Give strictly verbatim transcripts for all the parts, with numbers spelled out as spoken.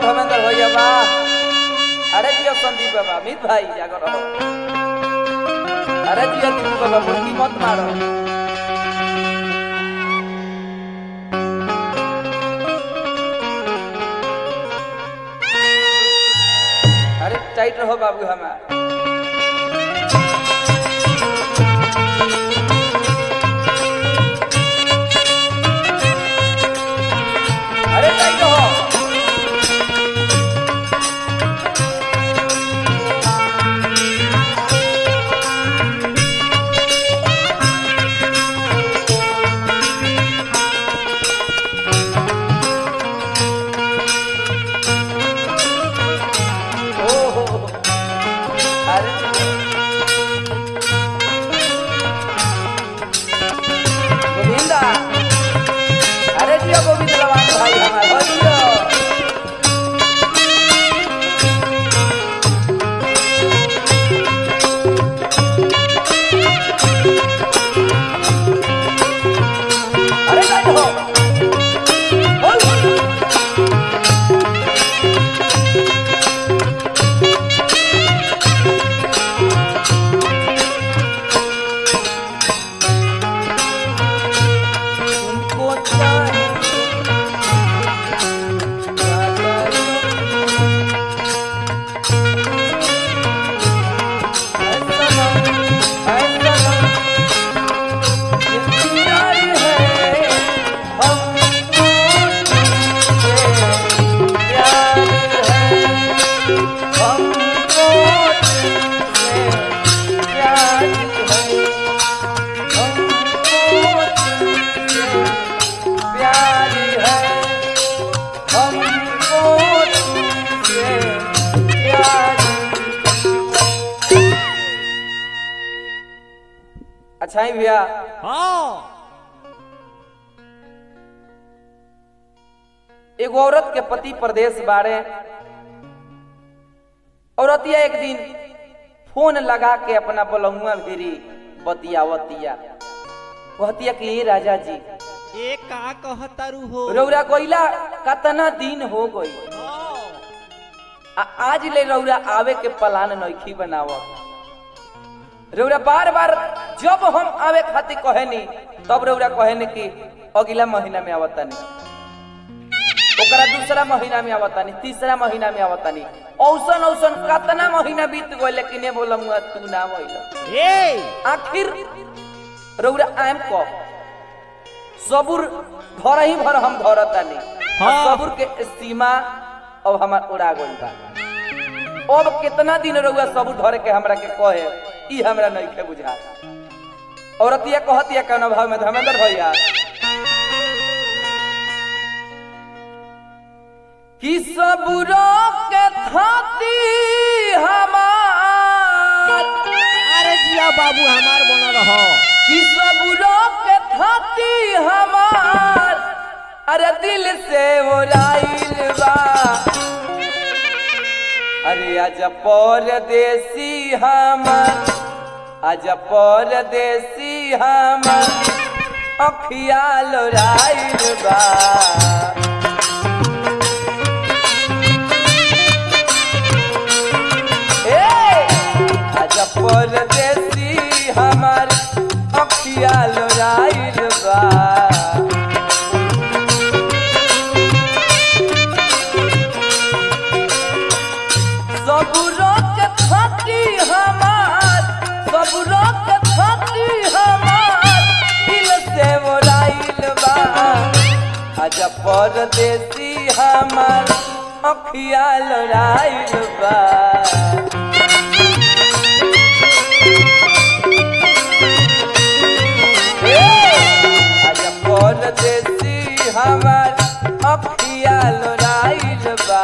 धर्मेंद्र भैया बा। अरे जियो संदीप बाबा, मित भाई जाकर रहो। अरे जियो दीपू बाबा, मुर्गी मत मारो। अरे टाइट रहो बाबू हमार। अरे टाइट रहो। गोविंदा, अरे जियो गोविंद लवान भाई हमारे हो जियो। अरे गाइड हो अच्छा ही भैया। हाँ एगो औरत के पति प्रदेश बारे। औरतिया एक दिन फोन लगा के अपना बलहुआ भेरी बतियावतिया, कहतिया कि राजा जी ए का कहतारू हो रौरा कोइला कतना दिन हो गई, आ आज ले रौरा आवे के प्लान नइखी बनावा। रौरा बार बार जब हम आवे खातिर कहेनी तब रौरा कहेनी कि अगला महीना में आवतानी, ओकरा दूसरा महीना में आवतानी, तीसरा महीना में आवतानी। औसन औसन कतना महीना बीत गए लेकिन ये बोलमुआ तू ना आइल। ए आखिर रौरा आम को सबुर धर ही भर हम धरतानी। हाँ। सबुर के सीमा अब हमार उड़ा गइल बा। अब कितना दिन रहुआ सबुर धरे के हमरा के कहे ई हमरा नहीं के बुझा। औरतिया कहतिया कौन भाव में धर्मेंद्र भैया कि सबुरो के थाती हमार। अरे जिया बाबू हमार बना रहो कि सबुरो के थाती हमार, अरे दिल से ओराइल बा। अरे आज परदेसी हमर, आज परदेसी हमर अखिया लोराइल बा। ए आज परदेसी हमर अखिया लोराइल बा। सबुरो के थाती हमार, सबुरो के थाती हमार दिल से ओराइल बा। आज परदेसी हमार अखिया लोराइल बा। आज परदेसी हमार अखिया लोराइल बा।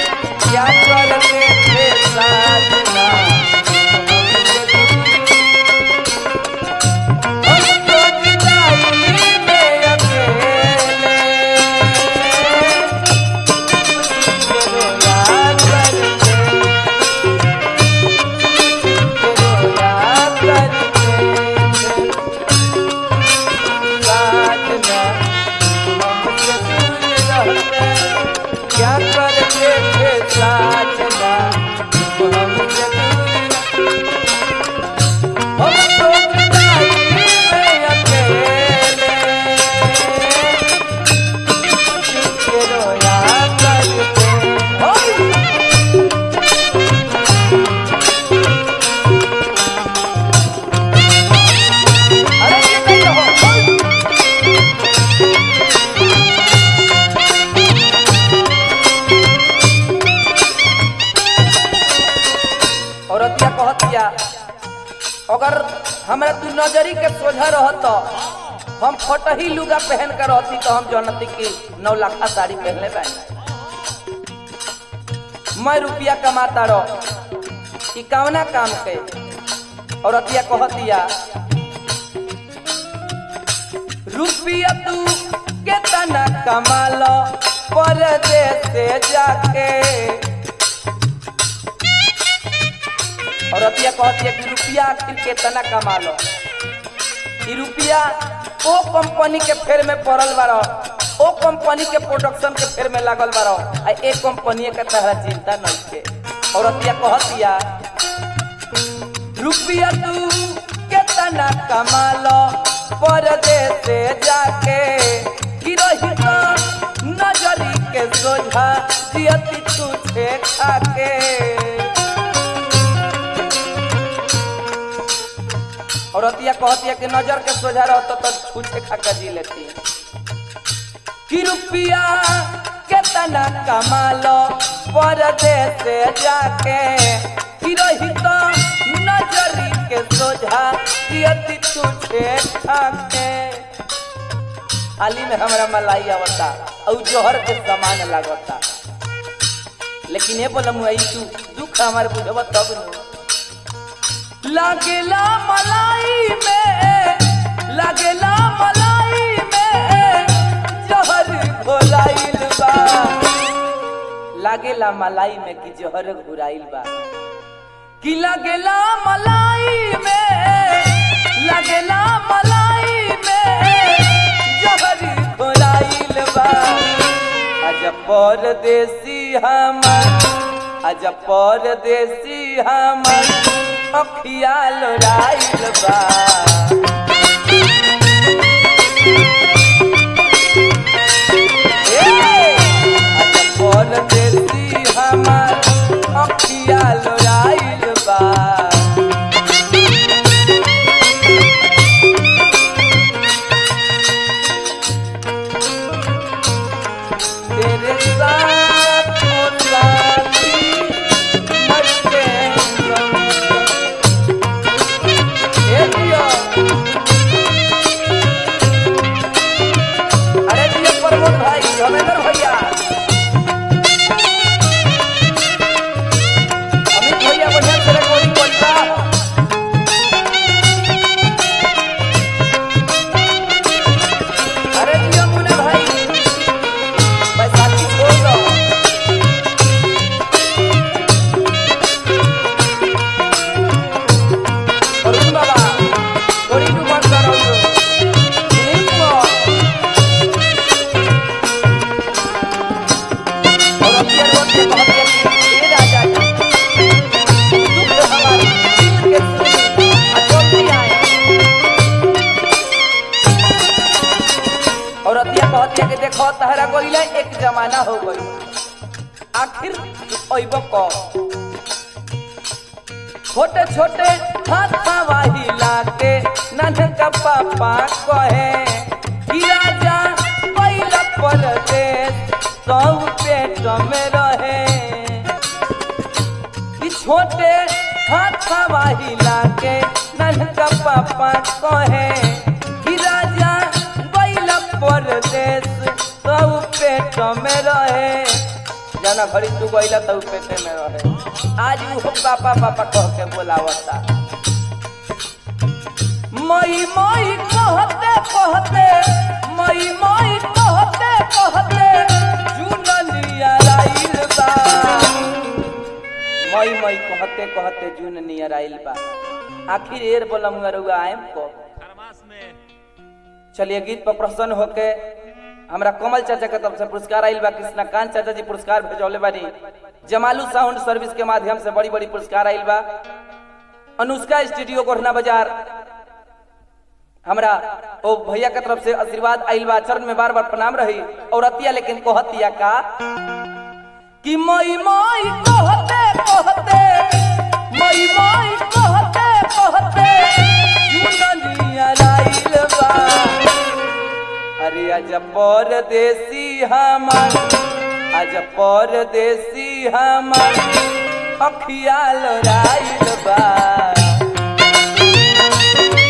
क्या करते थे साजना, हमरा तू नजरी के सोझा रहत हम फटही लुगा पहन कर रहती तो हम जनती की नौ लाखा साड़ी पहनले बाई। मैं रुपया कमाता रहो कि कवना काम के और अतिया कहतिया रुपया तू केतना कमालो परदेस से जाके। और अतिया कहतिया कि रुपया आखिर केतना कमालो ई रुपया ओ कंपनी के फेर में पड़ल बारो ओ कंपनी के प्रोडक्शन के फेर में लागल बारो आ एक कंपनी के तहरा चिंता नहीं के। और अतिया कहतिया रुपया तू केतना कमालो परदेस से जाके कि रही तो नजरी के सोझा दियती तू छे खाके। और अतिया कहतिया कि नजर के सोझा रहता तो छूछे खाकर जी लेती कि रुपया केतना कमालो परदेस से जाके कि रही तो नजरी के सोझा दियती छूछे खाके। हाली में हमरा मलाई आवता और जोहर के सामान लागता लेकिन ये बोला मुआई तू दुख हमारे बुझब तब न लागेला मलाई में लागेला मलाई में जहर घोलाइल बा। लागेला मलाई में कि जहर घुराइल बा कि लागेला मलाई में लागेला मलाई में जहर घोलाइल बा। आजा परदेसी हमर आजा परदेसी हमर अखिया लोराइल बा। आजा परदेसी हमर अखिया लोराइल बा। तेरे साथ हो साथी मरते अरे जी प्रमोद भाई धर्मेंद्र भैया अमित भैया बढ़िया से रिकॉर्डिंग करता। अरे जी मुन्ना भाई बैसाखी छोड़ दो अरुण बाबा थोड़ी तू मत करो और अभी रोड के बहुत ये राजा दुख हमारी दिल के सुनी अजोती आए। और अतिया कहती है कि देखो तहरा गोइला एक जमाना हो गई आखिर ओइब को छोटे छोटे हाथ हवाही लाके नन्हका पापा कहे कि राजा पहिला परदेस सौ पेट में रहे कि छोटे हाथ हवाही लाके नन्हका पापा कहे कि राजा पहिला परदेस सौ पेट में रहे। जाना घड़ी तू गइला तो पेटे में रहे आज वो पापा पापा कह के बोलावता। मई मई कहते कहते मई मई कहते कहते जुननिया आइल बा। मई मई कहते कहते जून नियर आइल बा। आखिर एर बोलम गरुआ आएम को खरमास में। चलिए गीत पर प्रसन्न होके हमरा कमल चाचा के तरफ से पुरस्कार आइल बा। कृष्णकांत चाचा जी पुरस्कार भेजौले बानी। जमालू साउंड सर्विस के माध्यम से बड़ी बड़ी पुरस्कार आइल बा। अनुष्का स्टूडियो गोढ़ना बाजार हमरा ओ भैया के तरफ से आशीर्वाद आइल बा। चरण में बार बार प्रणाम रही। और अतिया लेकिन कहतिया का कि मई मई कहते कहते मई मई कहते कहते जुननिया आइल बा। अरे आज परदेसी हमर आज परदेसी हमर अखिया लोराइल बा।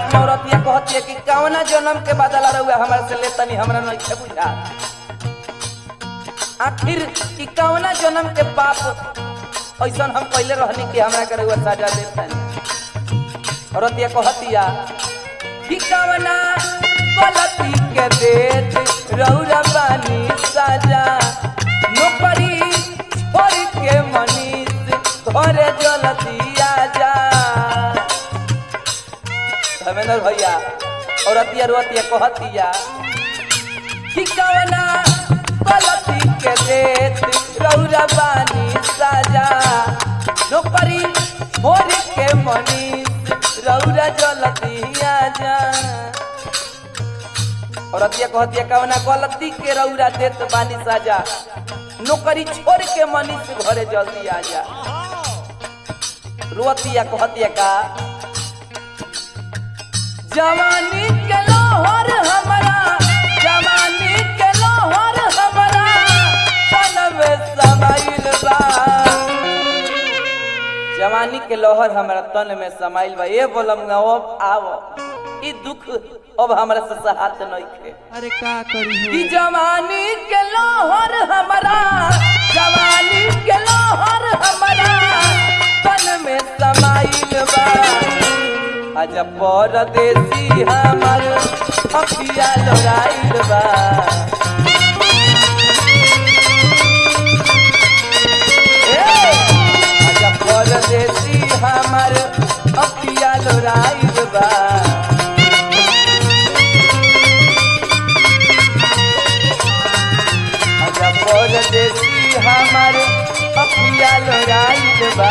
में औरतिया कहती है कि कवना जन्म के बदला रहुआ हमारे से लेतनी हमरा नहीं बुझा। आखिर कि कवना जन्म के पाप ऐसा हम पहले रहनी कि हमरा के रहुआ सजा देतनी। औरतिया कहतिया कि कवना गलती के देत रहुआ बानी सजा, नौकरी छोड़ के मनीष घरे जल्दी आजा। धर्मेंद्र भैया औरतिया रोतिया कहतिया कि कवना गलती के देत रौरा बानी सजा, नौकरी छोड़ के मनीष रौरा जल्दी आजा। औरतिया कहतिया कवना गलती के रौरा देत बानी सजा, नौकरी छोड़ के मनीष घरे जल्दी आजा। रोतिया कहतिया का जवानी के लोहर हमारा, जवानी के लोहर हमारा तन में समाइल बा। जवानी के लोहर हमारा तन में समाइल बा। ये बोलम अब आओ ई दुख अब हमरा से सहात नइखे। अरे का करी हो कि जवानी के लोहर हमारा, जवानी के लोहर हमारा तन में समाइल बा। आज परदेसी हमर अखिया लोराइल बा। आज परदेसी हमर अखिया लोराइल बा। आज परदेसी हमर अखिया लोराइल बा।